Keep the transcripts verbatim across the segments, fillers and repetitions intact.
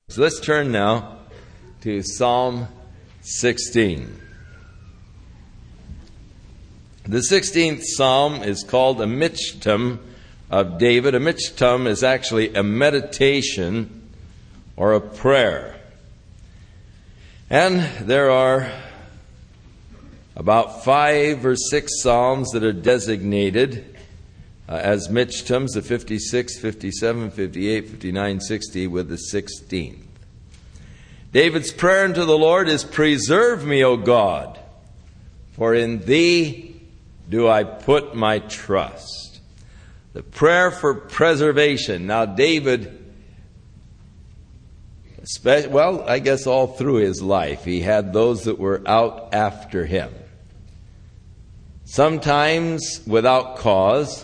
So let's turn now to Psalm sixteen. The sixteenth Psalm is called a Michtam of David. A Michtam is actually a meditation or a prayer. And there are about five or six Psalms that are designated Uh, as Michtams, the fifty-six, fifty-seven, fifty-eight, fifty-nine, sixty, with the sixteenth. David's prayer unto the Lord is, "Preserve me, O God, for in Thee do I put my trust." The prayer for preservation. Now David, well, I guess all through his life, he had those that were out after him. Sometimes without cause.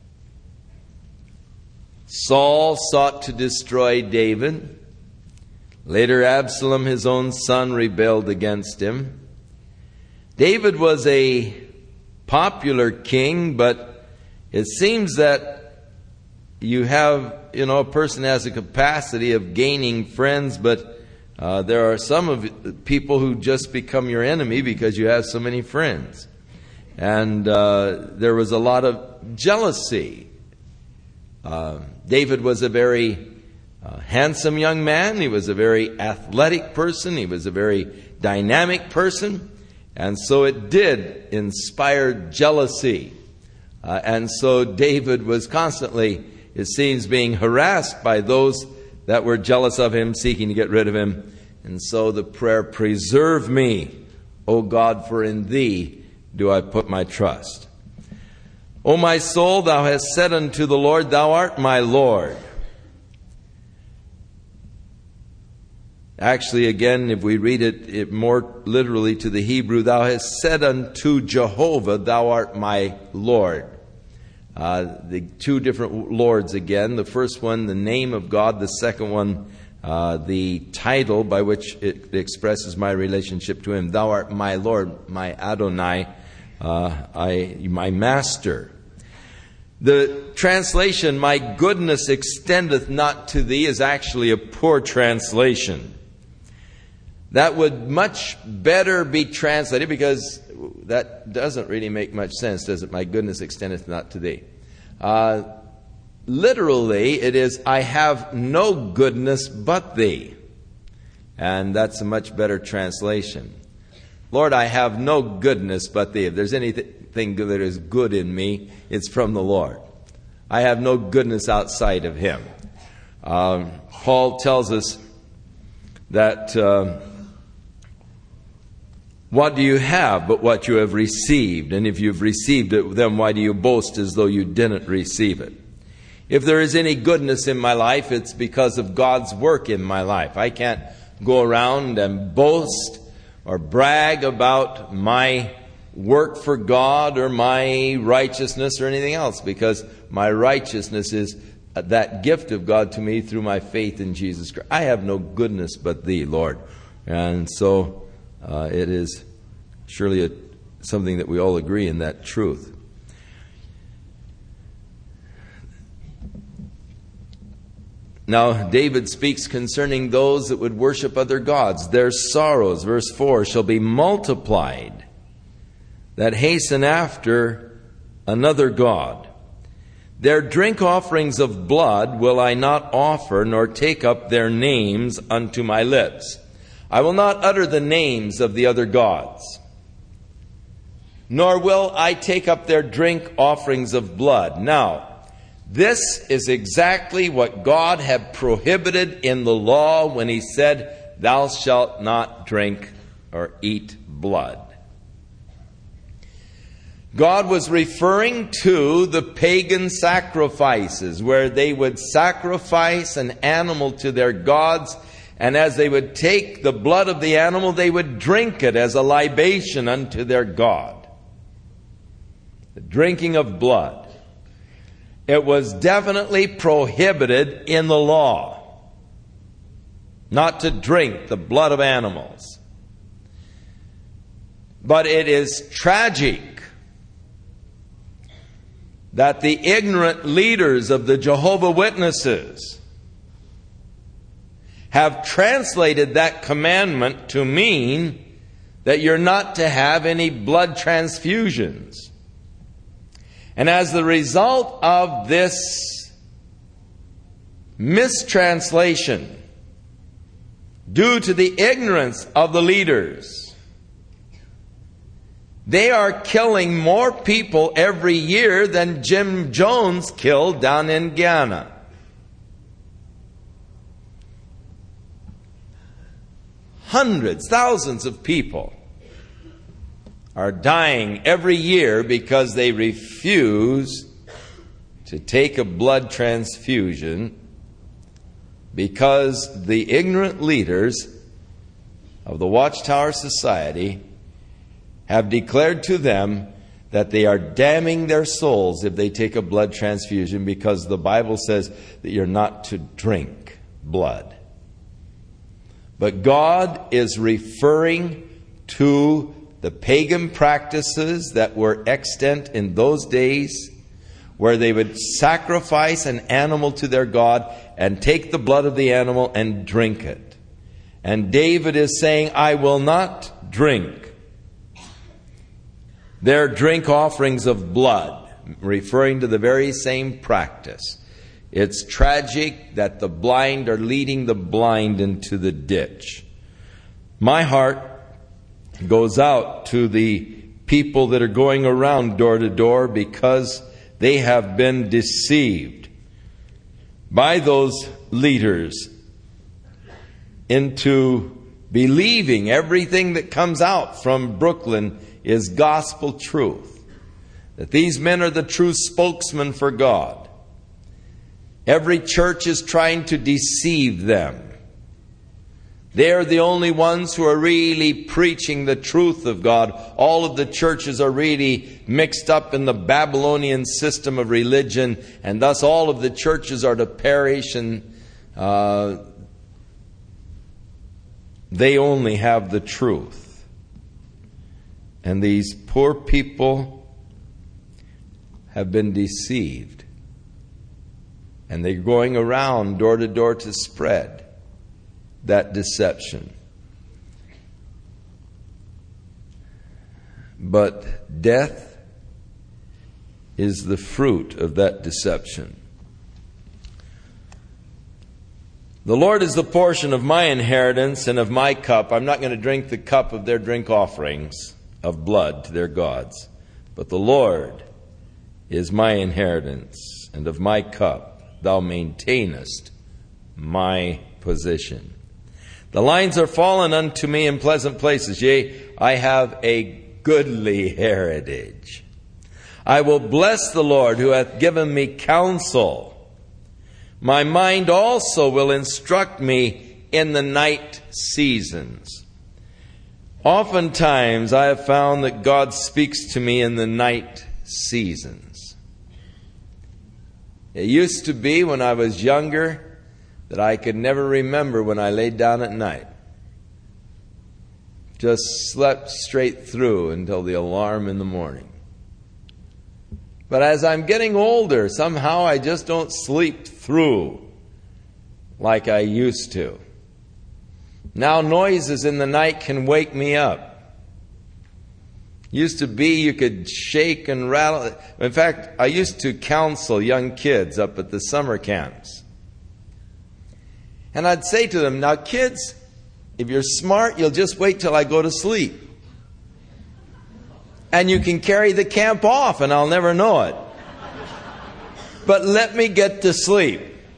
Saul sought to destroy David. Later, Absalom, his own son, rebelled against him. David was a popular king, but it seems that you have, you know, a person has a capacity of gaining friends, but uh, there are some of the people who just become your enemy because you have so many friends. And uh, there was a lot of jealousy. Uh, David was a very uh, handsome young man. He was a very athletic person. He was a very dynamic person. And so it did inspire jealousy. Uh, and so David was constantly, it seems, being harassed by those that were jealous of him, seeking to get rid of him. And so the prayer, "Preserve me, O God, for in Thee do I put my trust." O my soul, thou hast said unto the Lord, Thou art my Lord. Actually, again, if we read it, it more literally to the Hebrew, Thou hast said unto Jehovah, Thou art my Lord. Uh, the two different Lords again. The first one, the name of God. The second one, uh, the title by which it expresses my relationship to Him. Thou art my Lord, my Adonai. Uh, I, my master. The translation, "My goodness extendeth not to thee," is actually a poor translation. That would much better be translated, because that doesn't really make much sense, does it? "My goodness extendeth not to thee." Uh, literally, it is, "I have no goodness but thee." And that's a much better translation. Lord, I have no goodness but Thee. If there's anything that is good in me, it's from the Lord. I have no goodness outside of Him. Um, Paul tells us that, uh, what do you have but what you have received? And if you've received it, then why do you boast as though you didn't receive it? If there is any goodness in my life, it's because of God's work in my life. I can't go around and boast or brag about my work for God or my righteousness or anything else, because my righteousness is that gift of God to me through my faith in Jesus Christ. I have no goodness but Thee, Lord. And so uh, it is surely a, something that we all agree in, that truth. Now, David speaks concerning those that would worship other gods. Their sorrows, verse four, shall be multiplied, that hasten after another god. Their drink offerings of blood will I not offer, nor take up their names unto my lips. I will not utter the names of the other gods, nor will I take up their drink offerings of blood. Now, this is exactly what God had prohibited in the law when He said, "Thou shalt not drink or eat blood." God was referring to the pagan sacrifices, where they would sacrifice an animal to their gods, and as they would take the blood of the animal, they would drink it as a libation unto their God. The drinking of blood. It was definitely prohibited in the law not to drink the blood of animals. But it is tragic that the ignorant leaders of the Jehovah's Witnesses have translated that commandment to mean that you're not to have any blood transfusions. And as the result of this mistranslation, due to the ignorance of the leaders, they are killing more people every year than Jim Jones killed down in Guyana. Hundreds, thousands of people are dying every year because they refuse to take a blood transfusion, because the ignorant leaders of the Watchtower Society have declared to them that they are damning their souls if they take a blood transfusion, because the Bible says that you're not to drink blood. But God is referring to the pagan practices that were extant in those days, where they would sacrifice an animal to their God and take the blood of the animal and drink it. And David is saying, I will not drink their drink offerings of blood, referring to the very same practice. It's tragic that the blind are leading the blind into the ditch. My heart goes out to the people that are going around door to door, because they have been deceived by those leaders into believing everything that comes out from Brooklyn is gospel truth. That these men are the true spokesmen for God. Every church is trying to deceive them. They're the only ones who are really preaching the truth of God. All of the churches are really mixed up in the Babylonian system of religion, and thus all of the churches are to perish, and uh, they only have the truth. And these poor people have been deceived. And they're going around door to door to spread that deception. But death is the fruit of that deception. The Lord is the portion of my inheritance and of my cup. I'm not going to drink the cup of their drink offerings of blood to their gods. But the Lord is my inheritance, and of my cup thou maintainest my position. The lines are fallen unto me in pleasant places. Yea, I have a goodly heritage. I will bless the Lord who hath given me counsel. My mind also will instruct me in the night seasons. Oftentimes I have found that God speaks to me in the night seasons. It used to be when I was younger that I could never remember when I laid down at night. Just slept straight through until the alarm in the morning. But as I'm getting older, somehow I just don't sleep through like I used to. Now noises in the night can wake me up. Used to be you could shake and rattle. In fact, I used to counsel young kids up at the summer camps. And I'd say to them, now kids, if you're smart, you'll just wait till I go to sleep. And you can carry the camp off and I'll never know it. But let me get to sleep.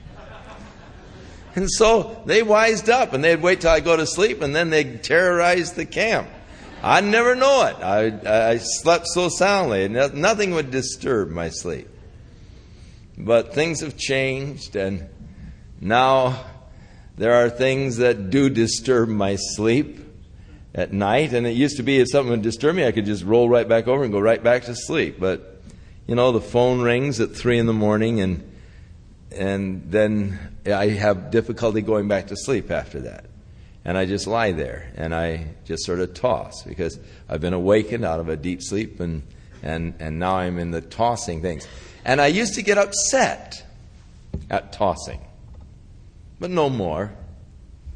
And so they wised up, and they'd wait till I go to sleep, and then they'd terrorize the camp. I'd never know it. I, I slept so soundly, and nothing would disturb my sleep. But things have changed, and now there are things that do disturb my sleep at night. And it used to be if something would disturb me, I could just roll right back over and go right back to sleep. But, you know, the phone rings at three in the morning, and and then I have difficulty going back to sleep after that. And I just lie there, and I just sort of toss, because I've been awakened out of a deep sleep, and, and, and now I'm in the tossing things. And I used to get upset at tossing, but no more.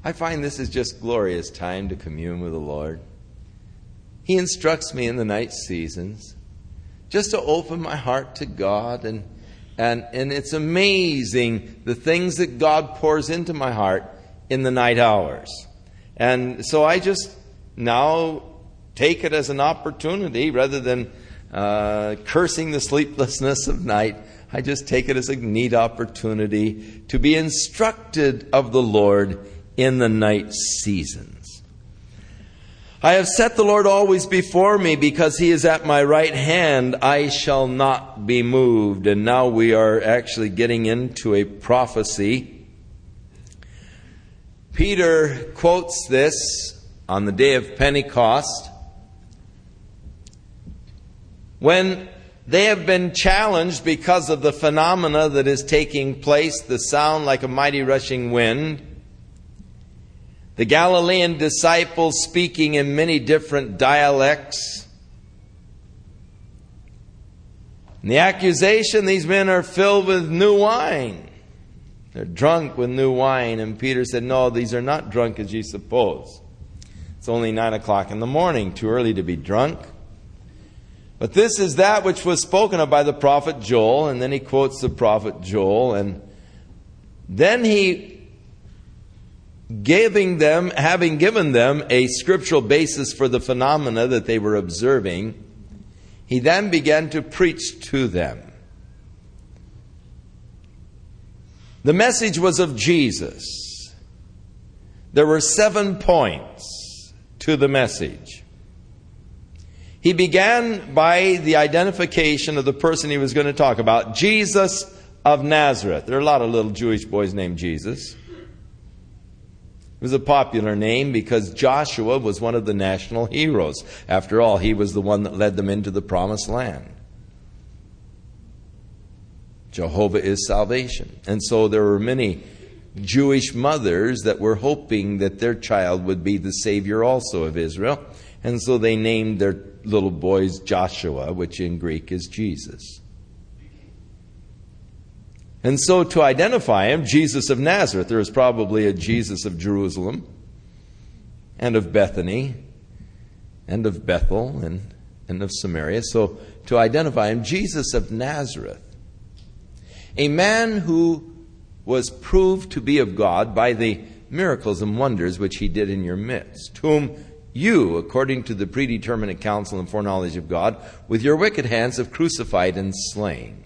I find this is just glorious time to commune with the Lord. He instructs me in the night seasons just to open my heart to God. And, and, and it's amazing the things that God pours into my heart in the night hours. And so I just now take it as an opportunity rather than uh, cursing the sleeplessness of night. I just take it as a neat opportunity to be instructed of the Lord in the night seasons. I have set the Lord always before me, because He is at my right hand, I shall not be moved. And now we are actually getting into a prophecy. Peter quotes this on the day of Pentecost, when they have been challenged because of the phenomena that is taking place, the sound like a mighty rushing wind, the Galilean disciples speaking in many different dialects, and the accusation, these men are filled with new wine. They're drunk with new wine. And Peter said, no, these are not drunk as ye suppose. It's only nine o'clock in the morning, too early to be drunk. But this is that which was spoken of by the prophet Joel. And then he quotes the prophet Joel. And then he, giving them, having given them a scriptural basis for the phenomena that they were observing, he then began to preach to them. The message was of Jesus. There were seven points to the message. He began by the identification of the person he was going to talk about, Jesus of Nazareth. There are a lot of little Jewish boys named Jesus. It was a popular name because Joshua was one of the national heroes. After all, he was the one that led them into the promised land. Jehovah is salvation. And so there were many Jewish mothers that were hoping that their child would be the Savior also of Israel. And so they named their little boys Joshua, which in Greek is Jesus. And so to identify him, Jesus of Nazareth, there was probably a Jesus of Jerusalem and of Bethany and of Bethel and, and of Samaria. So to identify him, Jesus of Nazareth, a man who was proved to be of God by the miracles and wonders which he did in your midst, whom you, according to the predeterminate counsel and foreknowledge of God, with your wicked hands have crucified and slain.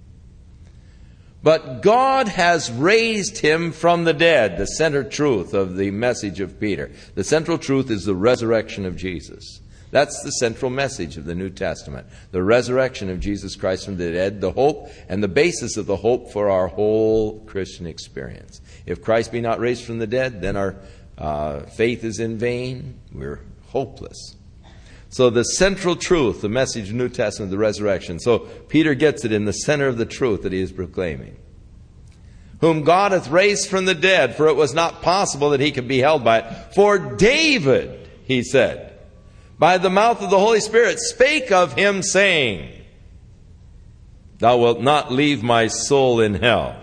But God has raised him from the dead, the center truth of the message of Peter. The central truth is the resurrection of Jesus. That's the central message of the New Testament. The resurrection of Jesus Christ from the dead, the hope and the basis of the hope for our whole Christian experience. If Christ be not raised from the dead, then our uh, faith is in vain. We're hopeless. So the central truth, the message of the New Testament, the resurrection. So Peter gets it in the center of the truth that he is proclaiming. Whom God hath raised from the dead, for it was not possible that he could be held by it. For David, he said, by the mouth of the Holy Spirit, spake of him, saying, Thou wilt not leave my soul in hell,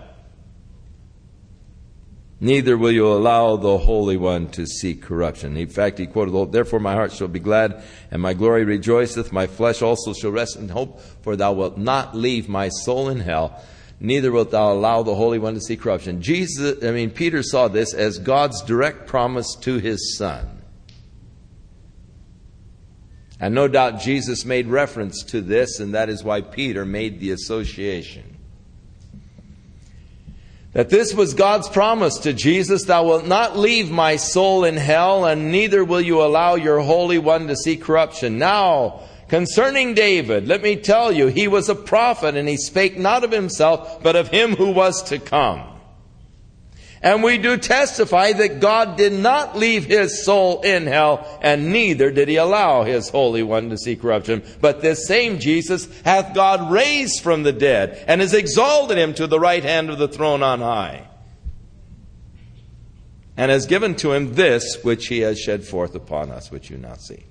neither will you allow the Holy One to see corruption. In fact, he quoted, Therefore my heart shall be glad, and my glory rejoiceth. My flesh also shall rest in hope, for thou wilt not leave my soul in hell, neither wilt thou allow the Holy One to see corruption. Jesus, I mean, Peter saw this as God's direct promise to his Son. And no doubt Jesus made reference to this, and that is why Peter made the association. That this was God's promise to Jesus, Thou wilt not leave my soul in hell, and neither will you allow your Holy One to see corruption. Now, concerning David, let me tell you, he was a prophet, and he spake not of himself, but of him who was to come. And we do testify that God did not leave his soul in hell, and neither did he allow his Holy One to see corruption. But this same Jesus hath God raised from the dead, and has exalted him to the right hand of the throne on high, and has given to him this which he has shed forth upon us, which you now see.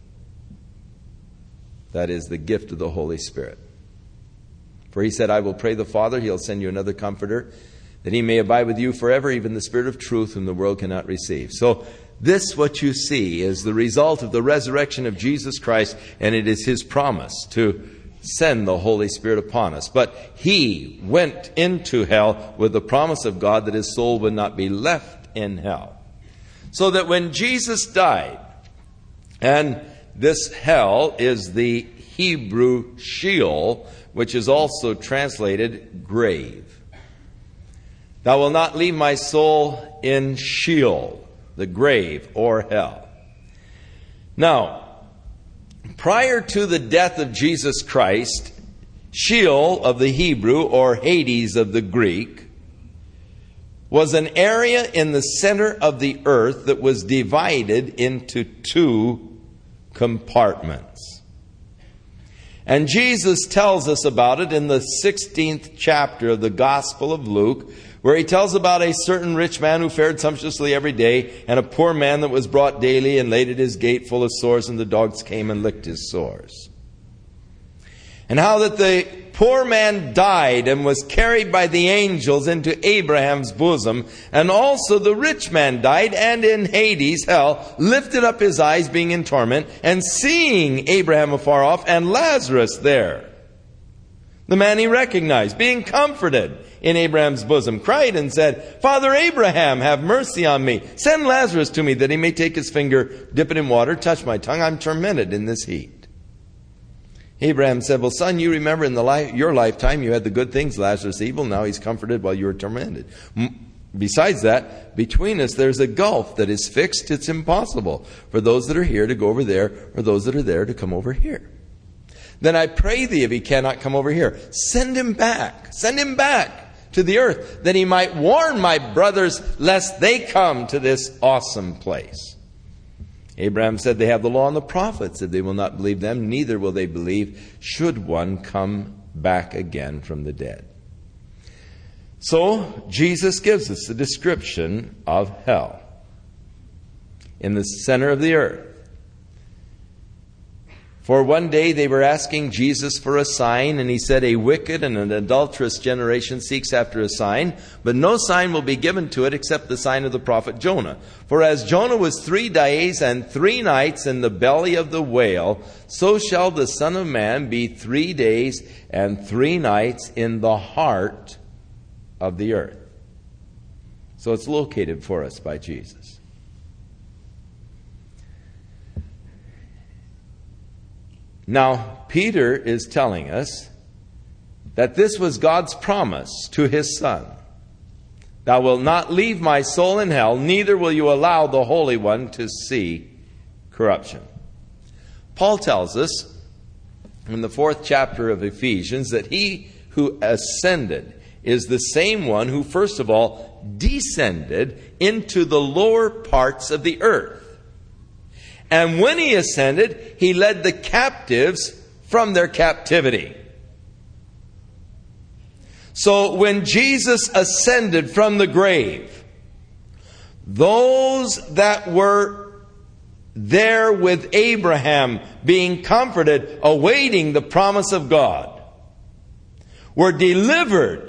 That is the gift of the Holy Spirit. For he said, I will pray the Father, he'll send you another comforter, that he may abide with you forever, even the Spirit of truth, whom the world cannot receive. So this, what you see, is the result of the resurrection of Jesus Christ, and it is his promise to send the Holy Spirit upon us. But he went into hell with the promise of God that his soul would not be left in hell. So that when Jesus died, and this hell is the Hebrew Sheol, which is also translated grave. Thou wilt not leave my soul in Sheol, the grave or hell. Now, prior to the death of Jesus Christ, Sheol of the Hebrew, or Hades of the Greek, was an area in the center of the earth that was divided into two compartments. And Jesus tells us about it in the sixteenth chapter of the Gospel of Luke, where he tells about a certain rich man who fared sumptuously every day, and a poor man that was brought daily and laid at his gate full of sores, and the dogs came and licked his sores. And how that the poor man died and was carried by the angels into Abraham's bosom, and also the rich man died, and in Hades, hell, lifted up his eyes, being in torment, and seeing Abraham afar off, and Lazarus there, the man he recognized, being comforted in Abraham's bosom, cried and said, Father Abraham, have mercy on me. Send Lazarus to me, that he may take his finger, dip it in water, touch my tongue. I'm tormented in this heat. Abraham said, well, son, you remember in the li- your lifetime you had the good things, Lazarus evil. Now he's comforted while you were tormented. M- Besides that, between us there's a gulf that is fixed. It's impossible for those that are here to go over there, or those that are there to come over here. Then I pray thee, if he cannot come over here, send him back. Send him back to the earth, that he might warn my brothers lest they come to this awesome place. Abraham said, they have the law and the prophets. If they will not believe them, neither will they believe, should one come back again from the dead. So Jesus gives us a description of hell in the center of the earth. For one day they were asking Jesus for a sign, and he said, a wicked and an adulterous generation seeks after a sign, but no sign will be given to it except the sign of the prophet Jonah. For as Jonah was three days and three nights in the belly of the whale, so shall the Son of Man be three days and three nights in the heart of the earth. So it's located for us by Jesus. Now, Peter is telling us that this was God's promise to his Son. Thou wilt not leave my soul in hell, neither will you allow the Holy One to see corruption. Paul tells us in the fourth chapter of Ephesians that he who ascended is the same one who first of all descended into the lower parts of the earth. And when he ascended, he led the captives from their captivity. So when Jesus ascended from the grave, those that were there with Abraham being comforted, awaiting the promise of God, were delivered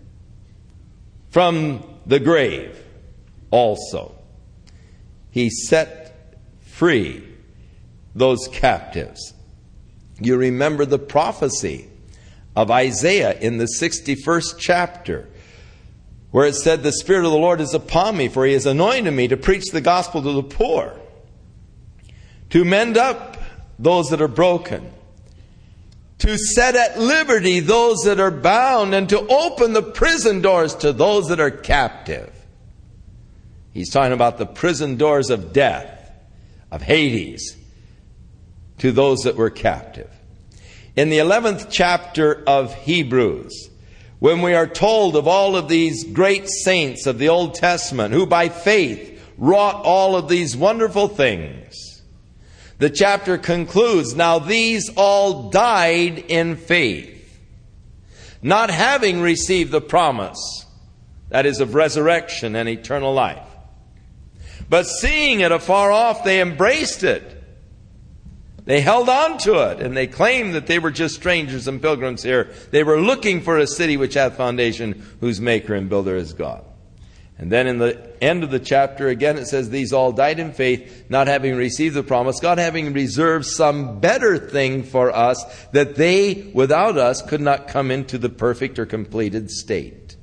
from the grave also. He set free those captives. You remember the prophecy of Isaiah in the sixty-first chapter, where it said, the Spirit of the Lord is upon me, for he has anointed me to preach the gospel to the poor, to mend up those that are broken, to set at liberty those that are bound, and to open the prison doors to those that are captive. He's talking about the prison doors of death, of Hades, to those that were captive. In the eleventh chapter of Hebrews, when we are told of all of these great saints of the Old Testament who by faith wrought all of these wonderful things, the chapter concludes, now these all died in faith, not having received the promise, that is, of resurrection and eternal life. But seeing it afar off, they embraced it, They held on to it, and they claimed that they were just strangers and pilgrims here. They were looking for a city which hath foundation, whose maker and builder is God. And then in the end of the chapter, again, it says, these all died in faith, not having received the promise, God having reserved some better thing for us, that they, without us, could not come into the perfect or completed state.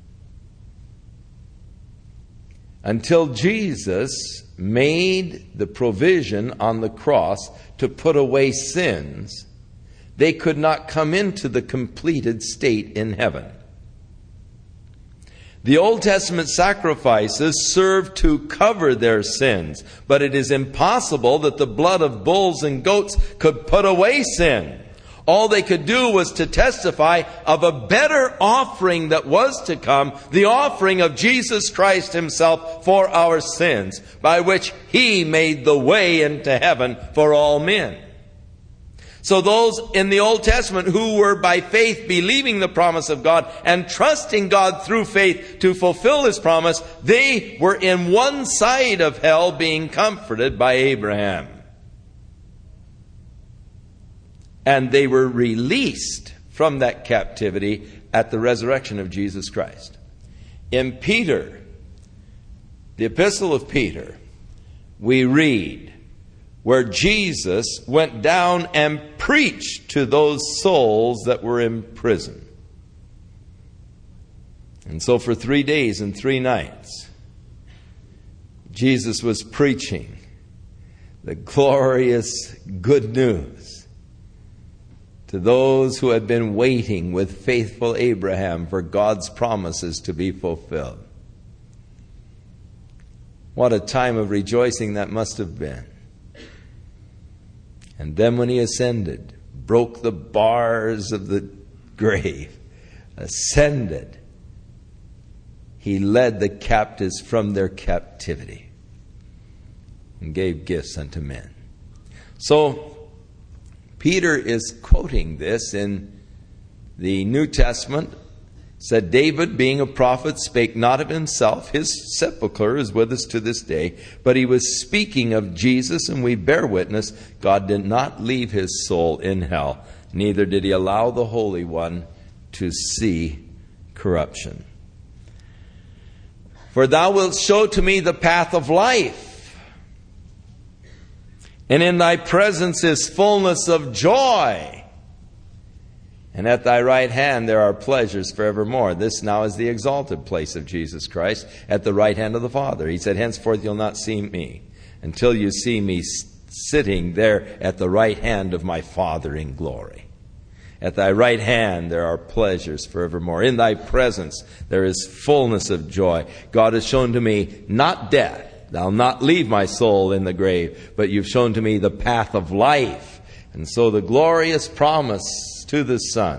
Until Jesus made the provision on the cross to put away sins, they could not come into the completed state in heaven. The Old Testament sacrifices served to cover their sins, but it is impossible that the blood of bulls and goats could put away sin. All they could do was to testify of a better offering that was to come, the offering of Jesus Christ himself for our sins, by which he made the way into heaven for all men. So those in the Old Testament who were by faith believing the promise of God and trusting God through faith to fulfill his promise, they were in one side of hell being comforted by Abraham. And they were released from that captivity at the resurrection of Jesus Christ. In Peter, the epistle of Peter, we read where Jesus went down and preached to those souls that were in prison. And so for three days and three nights, Jesus was preaching the glorious good news to those who had been waiting with faithful Abraham for God's promises to be fulfilled. What a time of rejoicing that must have been. And then when he ascended, broke the bars of the grave, ascended, he led the captives from their captivity and gave gifts unto men. So Peter is quoting this in the New Testament. Said, David, being a prophet, spake not of himself. His sepulchre is with us to this day. But he was speaking of Jesus, and we bear witness, God did not leave his soul in hell, neither did he allow the Holy One to see corruption. For thou wilt show to me the path of life, and in thy presence is fullness of joy. And at thy right hand there are pleasures forevermore. This now is the exalted place of Jesus Christ, at the right hand of the Father. He said, henceforth you'll not see me until you see me sitting there at the right hand of my Father in glory. At thy right hand there are pleasures forevermore. In thy presence there is fullness of joy. God has shown to me not death. Thou'll not leave my soul in the grave, but you've shown to me the path of life. And so the glorious promise to the Son,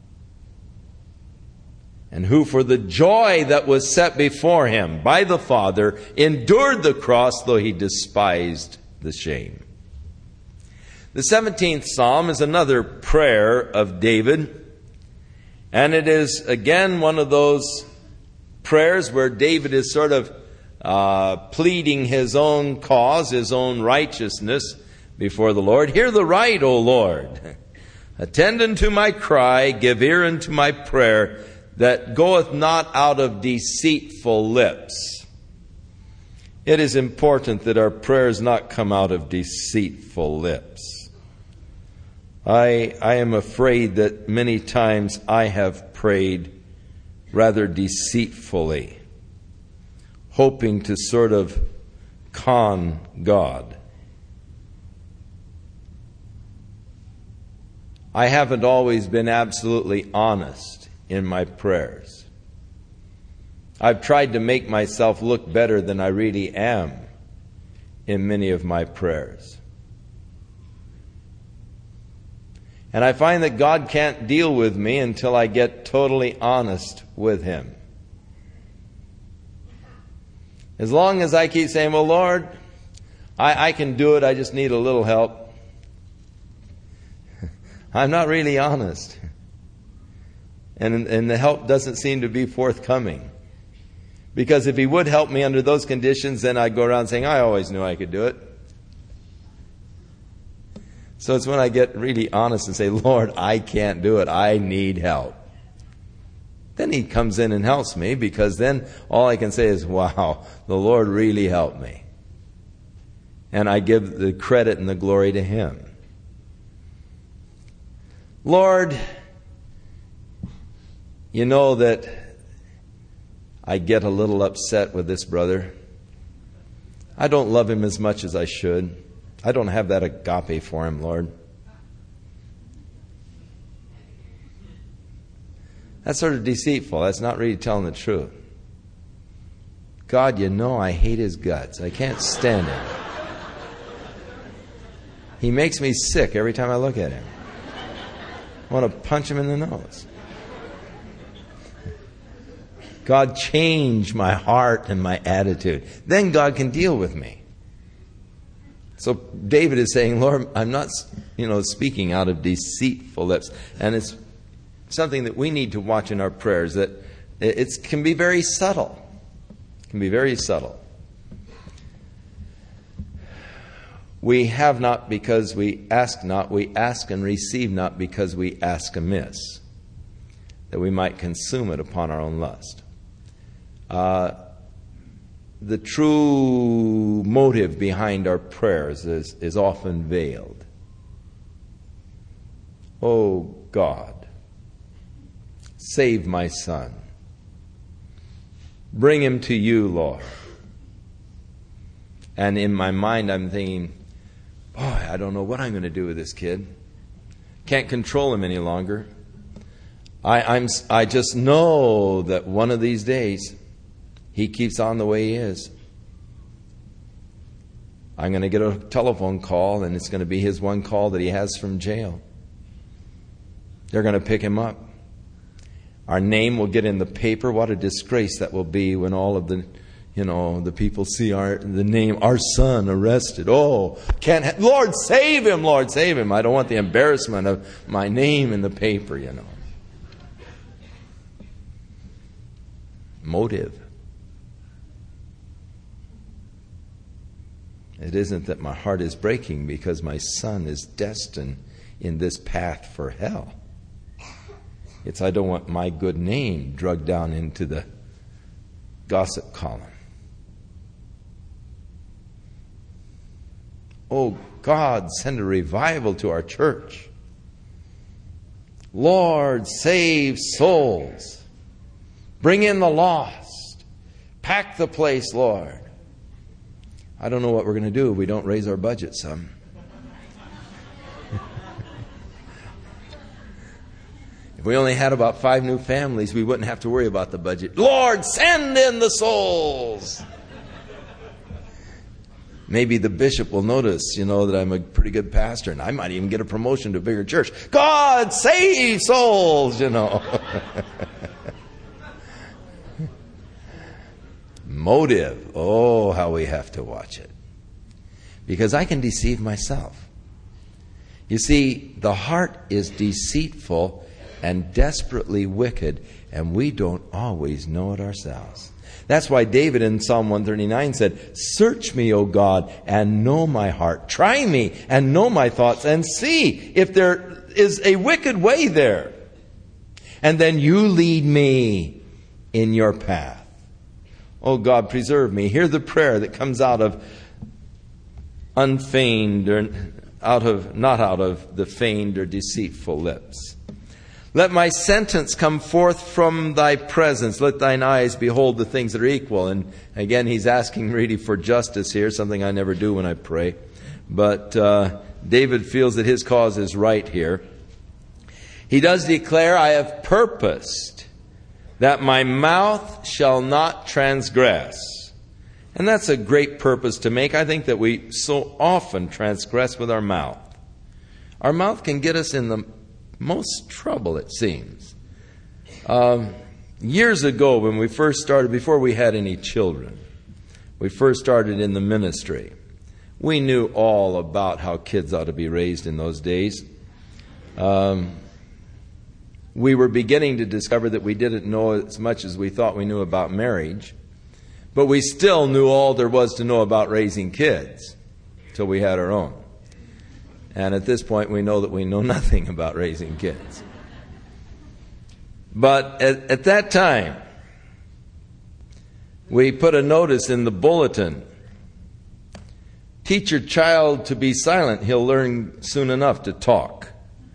and who for the joy that was set before him by the Father endured the cross, though he despised the shame. The seventeenth Psalm is another prayer of David, and it is again one of those prayers where David is sort of uh, pleading his own cause, his own righteousness before the Lord. Hear the right, O Lord. Attend unto my cry, give ear unto my prayer, that goeth not out of deceitful lips. It is important that our prayers not come out of deceitful lips. I, I am afraid that many times I have prayed rather deceitfully, hoping to sort of con God. I haven't always been absolutely honest in my prayers. I've tried to make myself look better than I really am in many of my prayers. And I find that God can't deal with me until I get totally honest with him. As long as I keep saying, well, Lord, I, I can do it, I just need a little help, I'm not really honest. And, and the help doesn't seem to be forthcoming. Because if he would help me under those conditions, then I'd go around saying, I always knew I could do it. So it's when I get really honest and say, Lord, I can't do it. I need help. Then He comes in and helps me, because then all I can say is, wow, the Lord really helped me. And I give the credit and the glory to Him. Lord, you know that I get a little upset with this brother. I don't love him as much as I should. I don't have that agape for him, Lord. That's sort of deceitful. That's not really telling the truth. God, you know I hate his guts. I can't stand him. He makes me sick every time I look at him. I want to punch him in the nose. God, change my heart and my attitude. Then God can deal with me. So David is saying, Lord, I'm not, you know, speaking out of deceitful lips. And it's something that we need to watch in our prayers, that it can be very subtle. It can be very subtle. We have not because we ask not. We ask and receive not because we ask amiss, that we might consume it upon our own lust. Uh, the true motive behind our prayers is, is often veiled. Oh God, save my son. Bring him to you, Lord. And in my mind I'm thinking, boy, I don't know what I'm going to do with this kid. Can't control him any longer. I, I'm, I just know that one of these days he keeps on the way he is. I'm going to get a telephone call, and it's going to be his one call that he has from jail. They're going to pick him up. Our name will get in the paper. What a disgrace that will be when all of the, you know, the people see our the name, our son arrested. Oh, can't ha- Lord, save him, Lord, save him. I don't want the embarrassment of my name in the paper, you know. Motive. It isn't that my heart is breaking because my son is destined in this path for hell. It's I don't want my good name dragged down into the gossip column. Oh God, send a revival to our church. Lord, save souls. Bring in the lost. Pack the place, Lord. I don't know what we're going to do if we don't raise our budget some. If we only had about five new families, we wouldn't have to worry about the budget. Lord, send in the souls. Maybe the bishop will notice, you know, that I'm a pretty good pastor, and I might even get a promotion to a bigger church. God, save souls, you know. Motive. Oh, how we have to watch it. Because I can deceive myself. You see, the heart is deceitful and desperately wicked, and we don't always know it ourselves. That's why David in Psalm one thirty-nine said, search me, O God, and know my heart. Try me and know my thoughts, and see if there is a wicked way there. And then you lead me in your path. Oh God, preserve me. Hear the prayer that comes out of unfeigned, or out of not out of the feigned or deceitful lips. Let my sentence come forth from thy presence. Let thine eyes behold the things that are equal. And again, he's asking really for justice here, something I never do when I pray. But uh, David feels that his cause is right here. He does declare, I have purposed that my mouth shall not transgress. And that's a great purpose to make. I think that we so often transgress with our mouth. Our mouth can get us in the most trouble, it seems. Um, years ago, when we first started, before we had any children, we first started in the ministry. We knew all about how kids ought to be raised in those days. Um, we were beginning to discover that we didn't know as much as we thought we knew about marriage, but we still knew all there was to know about raising kids till we had our own. And at this point, we know that we know nothing about raising kids. But at, at that time, we put a notice in the bulletin. Teach your child to be silent. He'll learn soon enough to talk.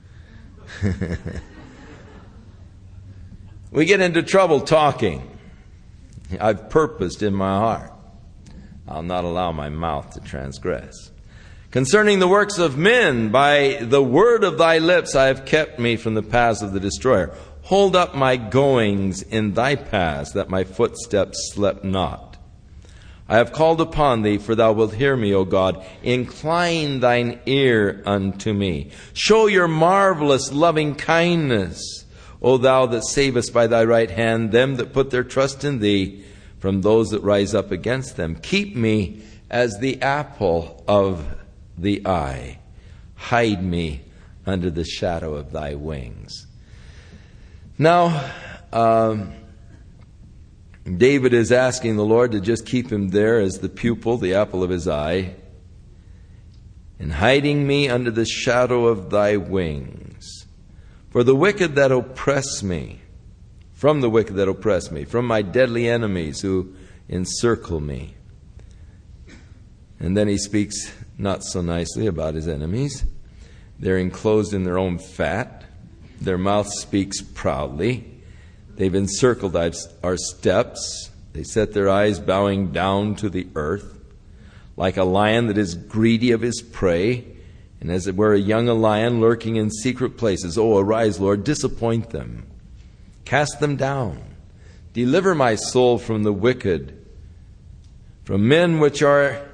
We get into trouble talking. I've purposed in my heart, I'll not allow my mouth to transgress. Concerning the works of men, by the word of thy lips I have kept me from the paths of the destroyer. Hold up my goings in thy paths, that my footsteps slip not. I have called upon thee, for thou wilt hear me, O God. Incline thine ear unto me. Show your marvelous loving kindness, O thou that savest by thy right hand them that put their trust in thee from those that rise up against them. Keep me as the apple of the eye. Hide me under the shadow of thy wings. Now, um, David is asking the Lord to just keep him there as the pupil, the apple of his eye, and hiding me under the shadow of thy wings. For the wicked that oppress me, from the wicked that oppress me, from my deadly enemies who encircle me. And then he speaks not so nicely about his enemies. They're enclosed in their own fat. Their mouth speaks proudly. They've encircled our steps. They set their eyes bowing down to the earth, like a lion that is greedy of his prey, and as it were a young lion lurking in secret places. Oh, arise, Lord, disappoint them. Cast them down. Deliver my soul from the wicked, from men which are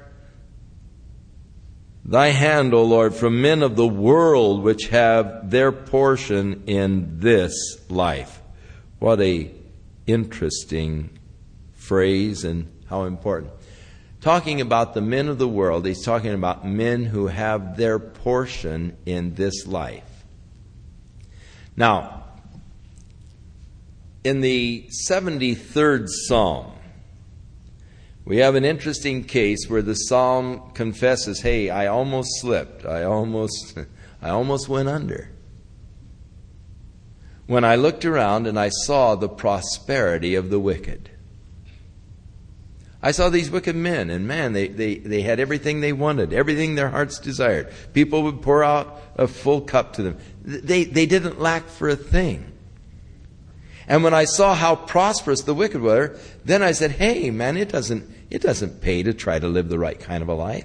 thy hand, O Lord, from men of the world which have their portion in this life. What a interesting phrase, and how important. Talking about the men of the world, he's talking about men who have their portion in this life. Now, in the seventy-third Psalm, we have an interesting case where the psalm confesses, hey, I almost slipped. I almost, I almost went under. When I looked around and I saw the prosperity of the wicked. I saw these wicked men, and man, they, they, they had everything they wanted, everything their hearts desired. People would pour out a full cup to them. They, they didn't lack for a thing. And when I saw how prosperous the wicked were, then I said, hey, man, it doesn't, it doesn't pay to try to live the right kind of a life.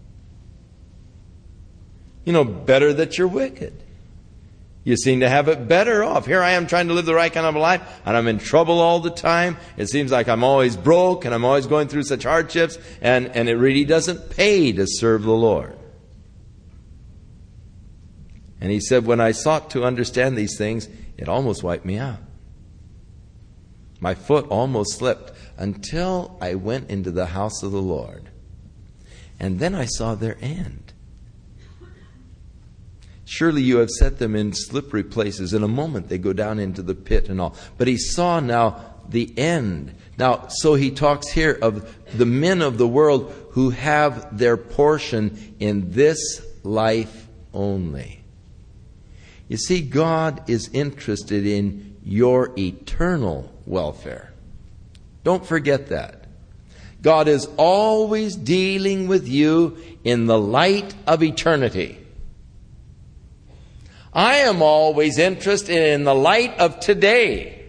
You know, better that you're wicked. You seem to have it better off. Here I am trying to live the right kind of a life, and I'm in trouble all the time. It seems like I'm always broke, and I'm always going through such hardships, and, and it really doesn't pay to serve the Lord. And he said, when I sought to understand these things, it almost wiped me out. My foot almost slipped until I went into the house of the Lord. And then I saw their end. Surely you have set them in slippery places. In a moment they go down into the pit and all. But he saw now the end. Now, so he talks here of the men of the world who have their portion in this life only. You see, God is interested in your eternal welfare. Don't forget that. God is always dealing with you in the light of eternity. I am always interested in the light of today.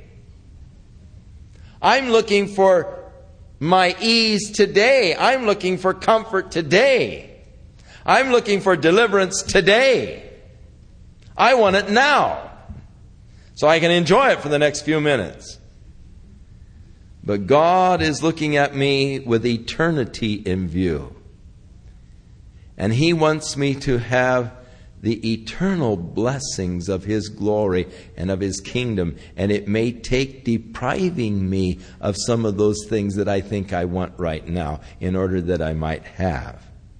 I'm looking for my ease today. I'm looking for comfort today. I'm looking for deliverance today. I want it now, so I can enjoy it for the next few minutes. But God is looking at me with eternity in view. And He wants me to have the eternal blessings of His glory and of His kingdom. And it may take depriving me of some of those things that I think I want right now in order that I might have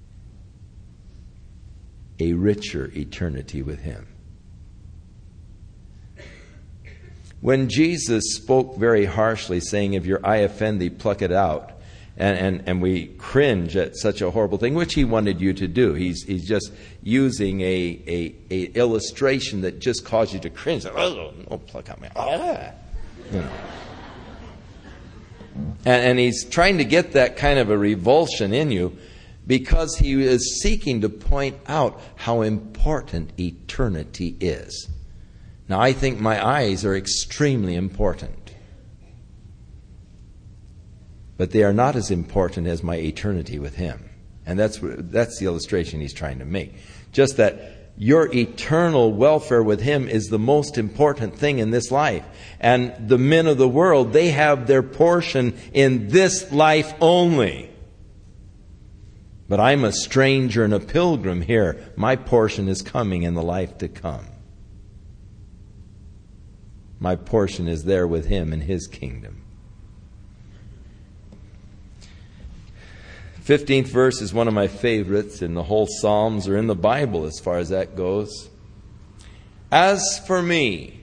a richer eternity with Him. When Jesus spoke very harshly, saying, if your eye offend thee, pluck it out, And, and, and we cringe at such a horrible thing, which he wanted you to do. He's, he's just using a, a, a illustration that just caused you to cringe. Oh, no, pluck out my ah. You know. And, and he's trying to get that kind of a revulsion in you because he is seeking to point out how important eternity is. Now, I think my eyes are extremely important. But they are not as important as my eternity with Him. And that's that's the illustration he's trying to make. Just that your eternal welfare with Him is the most important thing in this life. And the men of the world, they have their portion in this life only. But I'm a stranger and a pilgrim here. My portion is coming in the life to come. My portion is there with Him in His kingdom. fifteenth verse is one of my favorites in the whole Psalms or in the Bible as far as that goes. As for me,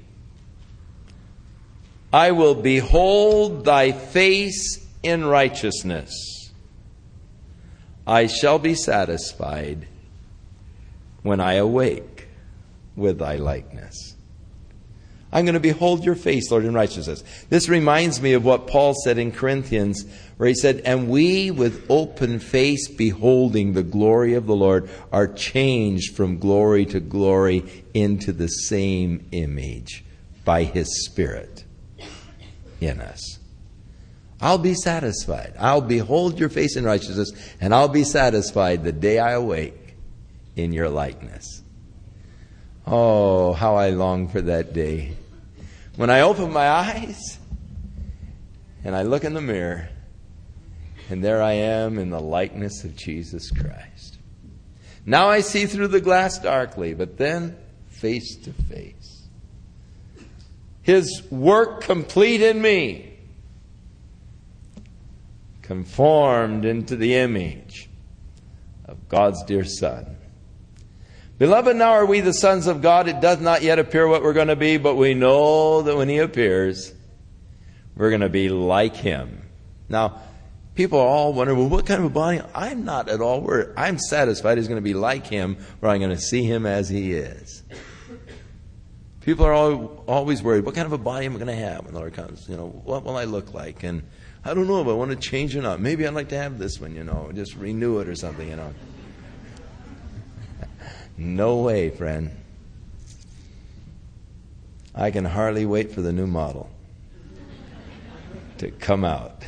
I will behold thy face in righteousness. I shall be satisfied when I awake with thy likeness. I'm going to behold your face, Lord, in righteousness. This reminds me of what Paul said in Corinthians, where he said, and we with open face beholding the glory of the Lord are changed from glory to glory into the same image by His Spirit in us. I'll be satisfied. I'll behold your face in righteousness, and I'll be satisfied the day I awake in your likeness. Oh, how I long for that day. When I open my eyes and I look in the mirror, and there I am in the likeness of Jesus Christ. Now I see through the glass darkly, but then face to face. His work complete in me, conformed into the image of God's dear Son. Beloved, now are we the sons of God. It does not yet appear what we're going to be, but we know that when He appears, we're going to be like Him. Now, people are all wondering, well, what kind of a body? I'm not at all worried. I'm satisfied He's going to be like Him, or I'm going to see Him as He is. People are all, always worried, what kind of a body am I going to have when the Lord comes? You know, what will I look like? And I don't know if I want to change or not. Maybe I'd like to have this one, you know, just renew it or something, you know. No way, friend. I can hardly wait for the new model to come out.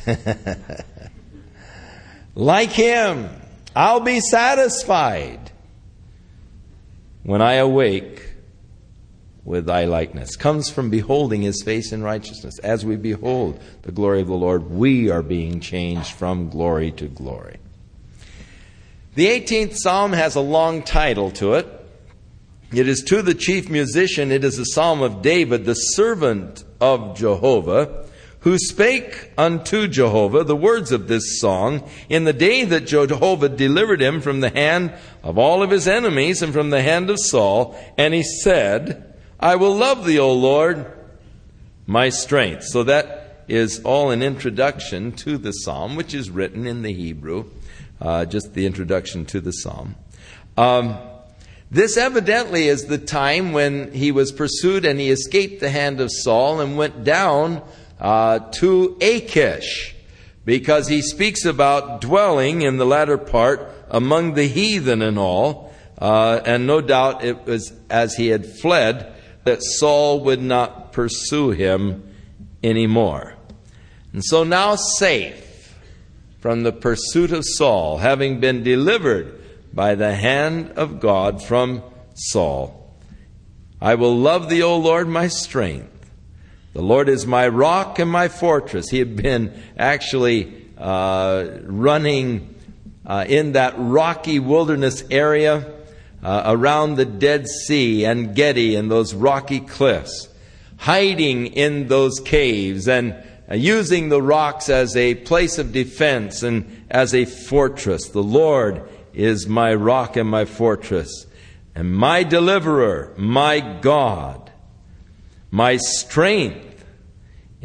Like Him, I'll be satisfied when I awake with thy likeness. Comes from beholding His face in righteousness. As we behold the glory of the Lord, we are being changed from glory to glory. The eighteenth Psalm has a long title to it. It is to the chief musician. It is a psalm of David, the servant of Jehovah, who spake unto Jehovah the words of this song in the day that Jehovah delivered him from the hand of all of his enemies and from the hand of Saul. And he said, I will love thee, O Lord, my strength. So that is all an introduction to the psalm, which is written in the Hebrew. Uh, just the introduction to the psalm. Um, this evidently is the time when he was pursued and he escaped the hand of Saul and went down uh, to Achish, because he speaks about dwelling in the latter part among the heathen and all. Uh, and no doubt it was as he had fled that Saul would not pursue him anymore. And so now safe from the pursuit of Saul, having been delivered by the hand of God from Saul. I will love thee, O Lord, my strength. The Lord is my rock and my fortress. He had been actually uh, running uh, in that rocky wilderness area uh, around the Dead Sea and Gedi and those rocky cliffs, hiding in those caves and Uh, using the rocks as a place of defense and as a fortress. The Lord is my rock and my fortress, and my deliverer, my God, my strength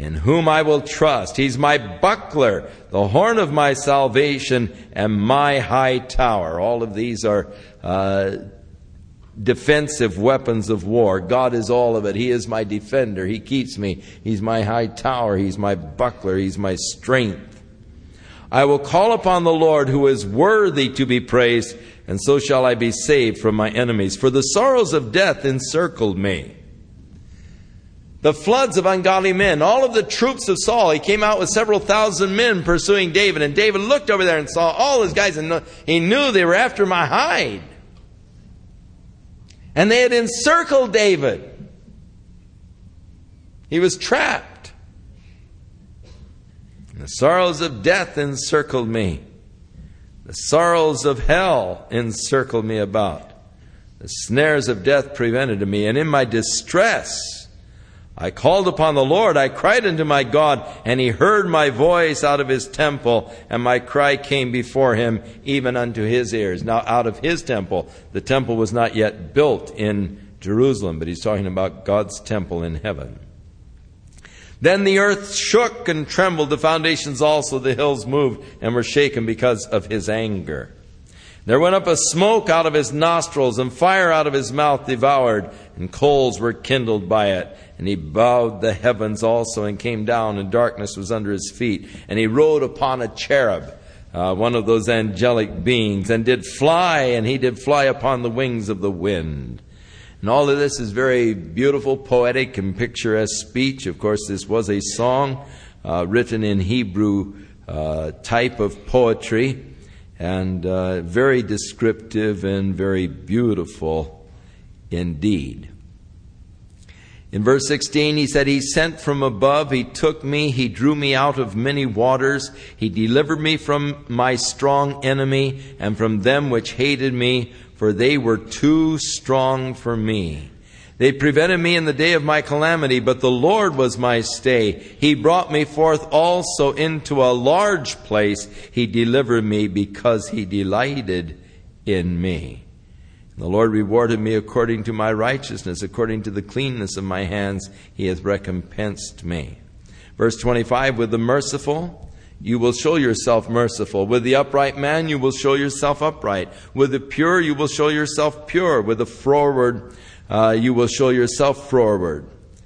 in whom I will trust. He's my buckler, the horn of my salvation, and my high tower. All of these are uh, defensive weapons of war. God is all of it. He is my defender. He keeps me. He's my high tower. He's my buckler. He's my strength. I will call upon the Lord, who is worthy to be praised, and so shall I be saved from my enemies. For the sorrows of death encircled me. The floods of ungodly men, all of the troops of Saul. He came out with several thousand men pursuing David. And David looked over there and saw all his guys, and he knew they were after my hide. And they had encircled David. He was trapped. And the sorrows of death encircled me. The sorrows of hell encircled me about. The snares of death prevented me. And in my distress, I called upon the Lord. I cried unto my God, and He heard my voice out of His temple, and my cry came before Him, even unto His ears. Now, out of His temple, the temple was not yet built in Jerusalem, but He's talking about God's temple in heaven. Then the earth shook and trembled, the foundations also, the hills moved and were shaken because of His anger. There went up a smoke out of His nostrils, and fire out of His mouth devoured, and coals were kindled by it. And He bowed the heavens also, and came down, and darkness was under His feet. And He rode upon a cherub, uh, one of those angelic beings, and did fly, and He did fly upon the wings of the wind. And all of this is very beautiful, poetic, and picturesque speech. Of course, this was a song uh, written in Hebrew uh, type of poetry, and uh, very descriptive and very beautiful indeed. In verse sixteen, he said, He sent from above, He took me, He drew me out of many waters. He delivered me from my strong enemy, and from them which hated me, for they were too strong for me. They prevented me in the day of my calamity, but the Lord was my stay. He brought me forth also into a large place. He delivered me because He delighted in me. The Lord rewarded me according to my righteousness, according to the cleanness of my hands. He hath recompensed me. Verse twenty-five, with the merciful, you will show yourself merciful. With the upright man, you will show yourself upright. With the pure, you will show yourself pure. With the froward, uh, you will show yourself froward.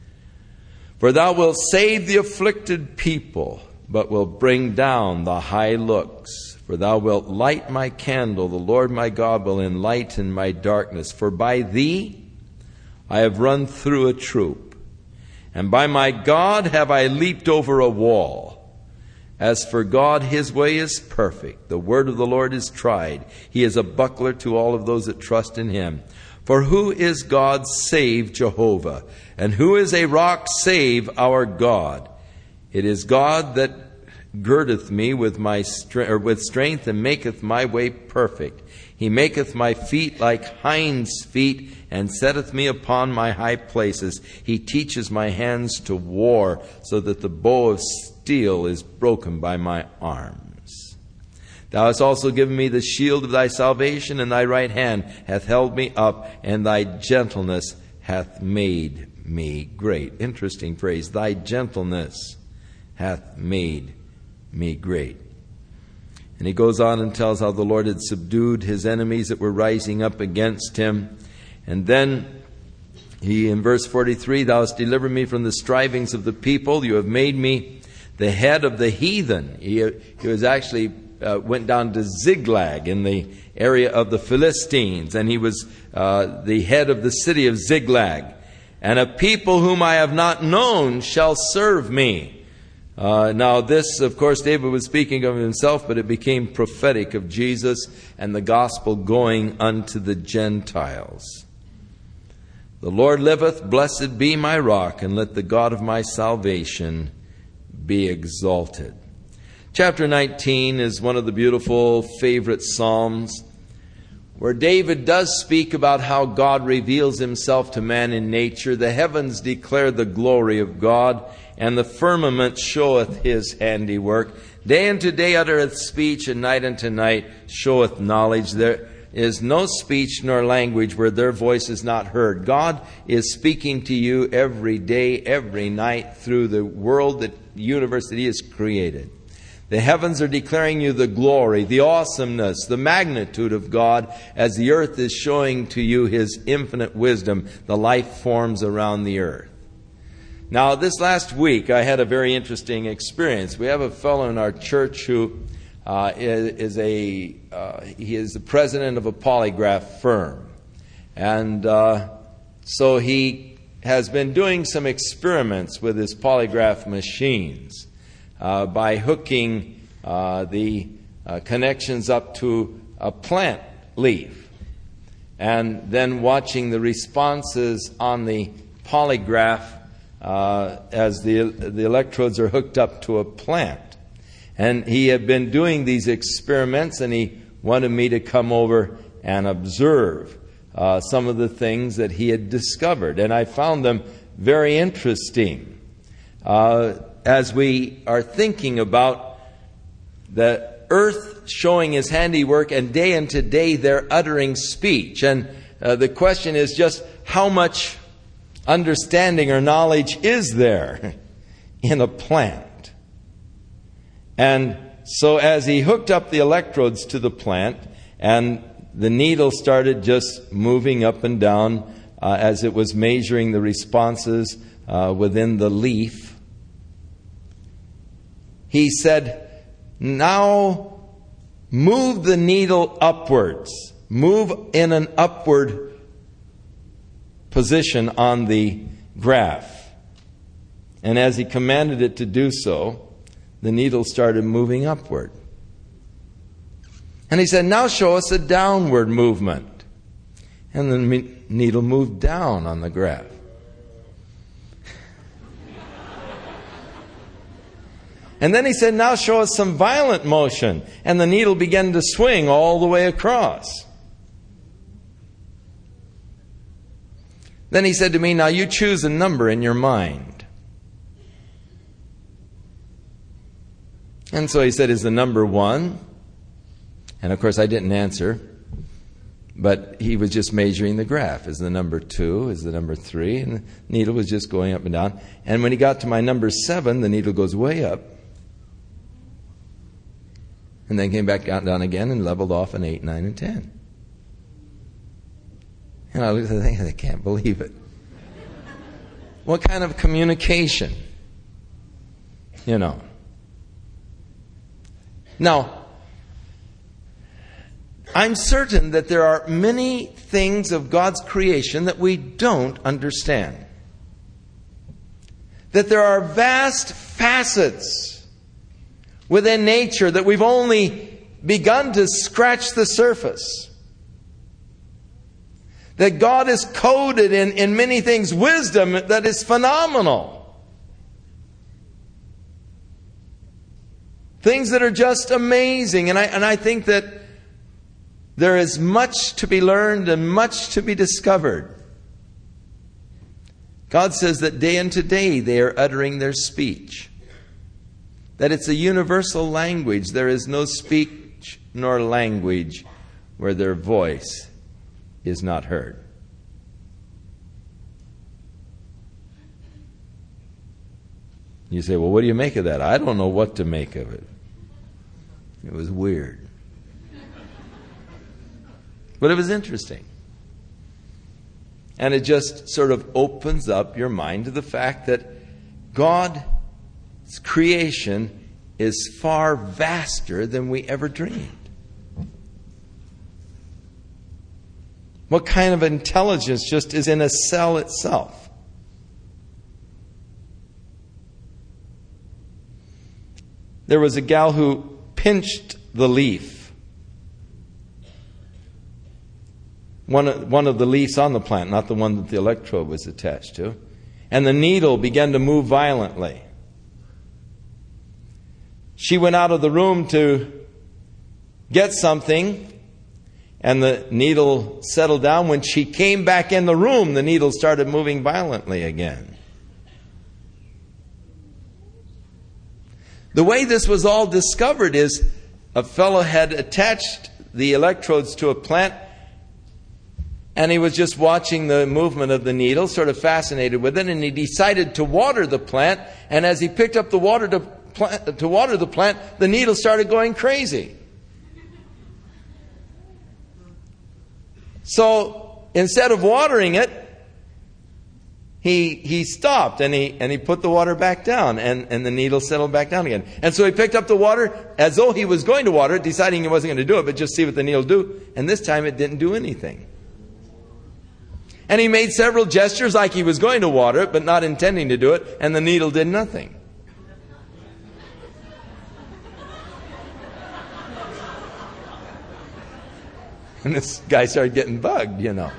For thou wilt save the afflicted people, but will bring down the high looks. For thou wilt light my candle, the Lord my God will enlighten my darkness. For by thee I have run through a troop, and by my God have I leaped over a wall. As for God, His way is perfect. The word of the Lord is tried. He is a buckler to all of those that trust in Him. For who is God save Jehovah? And who is a rock save our God? It is God that girdeth me with my strength, or with strength, and maketh my way perfect. He maketh my feet like hinds' feet, and setteth me upon my high places. He teaches my hands to war, so that the bow of steel is broken by my arms. Thou hast also given me the shield of thy salvation, and thy right hand hath held me up, and thy gentleness hath made me great. Interesting phrase. Thy gentleness hath made me great. And he goes on and tells how the Lord had subdued his enemies that were rising up against him. And then he, in verse forty-three, thou hast delivered me from the strivings of the people. You have made me the head of the heathen. He, he was actually uh, went down to Ziklag in the area of the Philistines, and he was uh, the head of the city of Ziklag. And a people whom I have not known shall serve me. Uh, now this, of course, David was speaking of himself, but it became prophetic of Jesus and the gospel going unto the Gentiles. The Lord liveth, blessed be my rock, and let the God of my salvation be exalted. Chapter nineteen is one of the beautiful favorite psalms where David does speak about how God reveals Himself to man in nature. The heavens declare the glory of God, and the firmament showeth His handiwork. Day unto day uttereth speech, and night unto night showeth knowledge. There, is no speech nor language where their voice is not heard. God is speaking to you every day, every night through the world, the universe that He has created. The heavens are declaring you the glory, the awesomeness, the magnitude of God as the earth is showing to you His infinite wisdom, the life forms around the earth. Now, this last week, I had a very interesting experience. We have a fellow in our church who uh, is, is a uh, he is the president of a polygraph firm, and uh, so he has been doing some experiments with his polygraph machines uh, by hooking uh, the uh, connections up to a plant leaf, and then watching the responses on the polygraph Uh, as the the electrodes are hooked up to a plant. And he had been doing these experiments, and he wanted me to come over and observe uh, some of the things that he had discovered. And I found them very interesting. Uh, as we are thinking about the earth showing His handiwork, and day into day they're uttering speech. And uh, the question is just how much understanding or knowledge is there in a plant? And so as he hooked up the electrodes to the plant, and the needle started just moving up and down uh, as it was measuring the responses uh, within the leaf, he said, now move the needle upwards. Move in an upward position on the graph. And as he commanded it to do so, the needle started moving upward. And he said, now show us a downward movement. And the needle moved down on the graph. And then he said, now show us some violent motion. And the needle began to swing all the way across. Then he said to me, now you choose a number in your mind. And so he said, is the number one? And of course I didn't answer. But he was just measuring the graph. Is the number two? Is the number three? And the needle was just going up and down. And when he got to my number seven, the needle goes way up. And then came back down again and leveled off in eight, nine, and ten. And I looked at the thing and I can't believe it. What kind of communication? You know. Now, I'm certain that there are many things of God's creation that we don't understand. That there are vast facets within nature that we've only begun to scratch the surface. That God has coded in, in many things wisdom that is phenomenal. Things that are just amazing. And I, and I think that there is much to be learned and much to be discovered. God says that day into day they are uttering their speech. That it's a universal language. There is no speech nor language where their voice is not heard. You say, well, what do you make of that? I don't know what to make of it. It was weird. But it was interesting. And it just sort of opens up your mind to the fact that God's creation is far vaster than we ever dreamed. What kind of intelligence just is in a cell itself? There was a gal who pinched the leaf. One of, one of the leaves on the plant, not the one that the electrode was attached to. And the needle began to move violently. She went out of the room to get something, and the needle settled down. When she came back in the room, the needle started moving violently again. The way this was all discovered is a fellow had attached the electrodes to a plant, and he was just watching the movement of the needle, sort of fascinated with it, and he decided to water the plant. And as he picked up the water to, plant, to water the plant, the needle started going crazy. So instead of watering it, he he stopped and he and he put the water back down, and, and the needle settled back down again. And so he picked up the water as though he was going to water it, deciding he wasn't going to do it, but just see what the needle do. And this time it didn't do anything. And he made several gestures like he was going to water it, but not intending to do it, and the needle did nothing. And this guy started getting bugged, you know.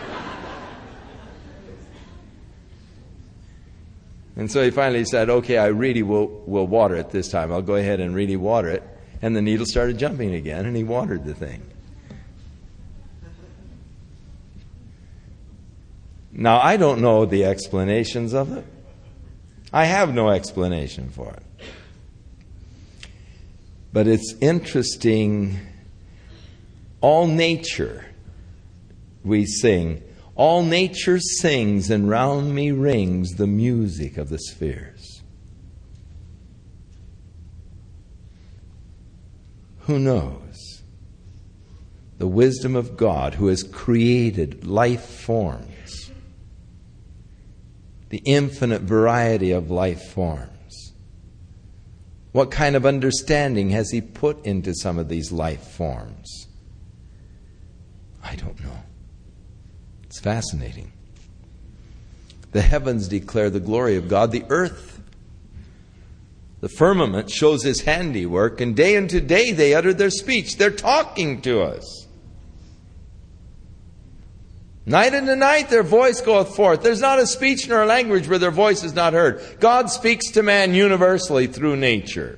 And so he finally said, okay, I really will, will water it this time. I'll go ahead and really water it. And the needle started jumping again, and he watered the thing. Now, I don't know the explanations of it. I have no explanation for it. But it's interesting. All nature, we sing, all nature sings, and round me rings the music of the spheres. Who knows? The wisdom of God, who has created life forms. The infinite variety of life forms. What kind of understanding has He put into some of these life forms? I don't know. It's fascinating. The heavens declare the glory of God. The earth, the firmament, shows His handiwork, and day unto day they utter their speech. They're talking to us. Night unto night their voice goeth forth. There's not a speech nor a language where their voice is not heard. God speaks to man universally through nature.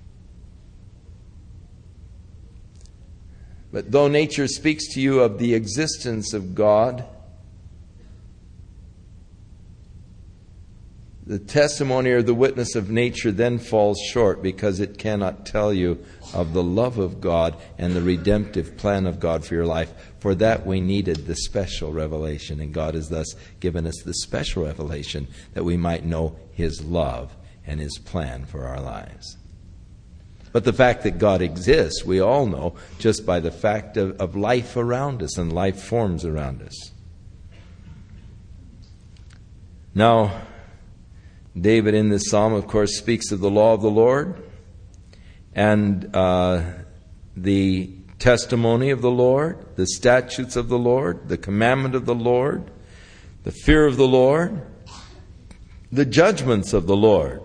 But though nature speaks to you of the existence of God, the testimony or the witness of nature then falls short, because it cannot tell you of the love of God and the redemptive plan of God for your life. For that we needed the special revelation, and God has thus given us the special revelation that we might know His love and His plan for our lives. But the fact that God exists, we all know just by the fact of, of life around us and life forms around us. Now, David in this psalm, of course, speaks of the law of the Lord and uh, the testimony of the Lord, the statutes of the Lord, the commandment of the Lord, the fear of the Lord, the judgments of the Lord.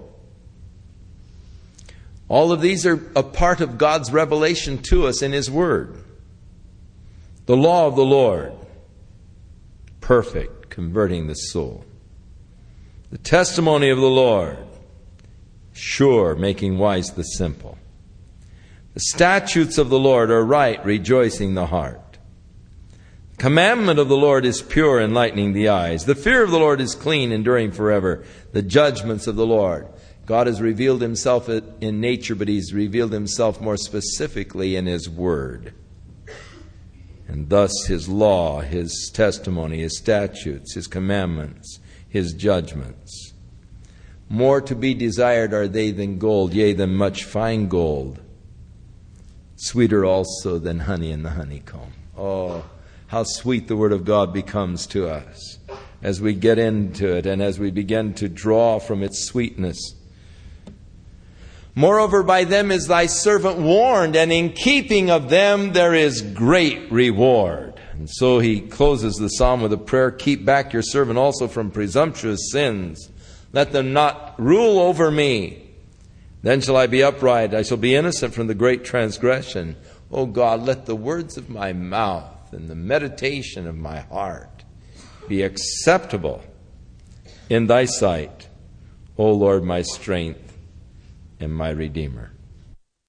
All of these are a part of God's revelation to us in His Word. The law of the Lord, perfect, converting the soul. The testimony of the Lord, sure, making wise the simple. The statutes of the Lord are right, rejoicing the heart. The commandment of the Lord is pure, enlightening the eyes. The fear of the Lord is clean, enduring forever. The judgments of the Lord. God has revealed Himself in nature, but He's revealed Himself more specifically in His Word. And thus His law, His testimony, His statutes, His commandments, His judgments. More to be desired are they than gold, yea, than much fine gold. Sweeter also than honey in the honeycomb. Oh, how sweet the Word of God becomes to us as we get into it and as we begin to draw from its sweetness. Moreover, by them is thy servant warned, and in keeping of them there is great reward. And so he closes the psalm with a prayer, keep back your servant also from presumptuous sins. Let them not rule over me. Then shall I be upright. I shall be innocent from the great transgression. O God, let the words of my mouth and the meditation of my heart be acceptable in thy sight, O Lord, my strength and my Redeemer.